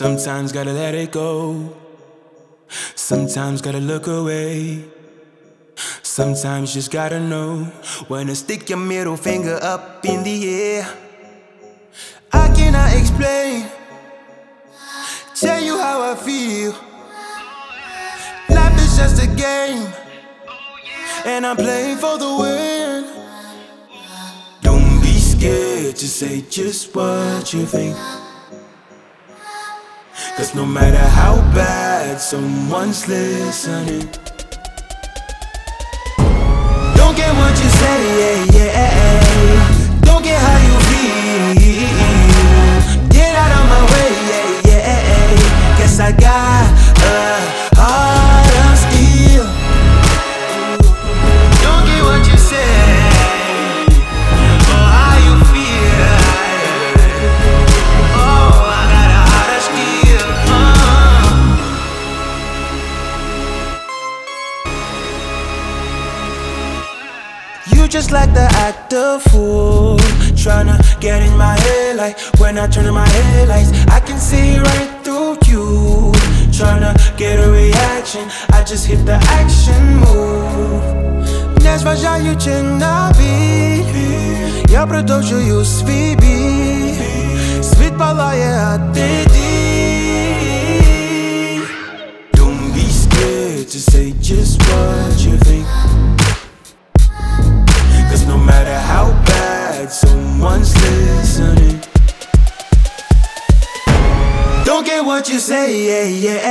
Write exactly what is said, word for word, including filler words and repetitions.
Sometimes gotta let it go. Sometimes gotta look away. Sometimes just gotta know when to stick your middle finger up in the air. I cannot explain, tell you how I feel. Life is just a game, and I'm playing for the win. Don't be scared to say just what you think, 'cause no matter how bad someone's listening, don't get what you say, yeah, yeah. Don't get how you feel. Get out of my way, yeah, yeah. Guess I got a heart of steel. Don't get what you say, or how you feel. Oh, I got a heart of steel. uh. You just like the act of fool, tryna get in my head. Like when I turn on my headlights, I can see right through you. Tryna get a reaction, I just hit the action move. Не зважаючи на біль, я продовжую свій бій. Світ палає, а ти йди. Don't be scared to say just what you think, 'cause no matter how bad someone's listening, don't get what you say, yeah, yeah.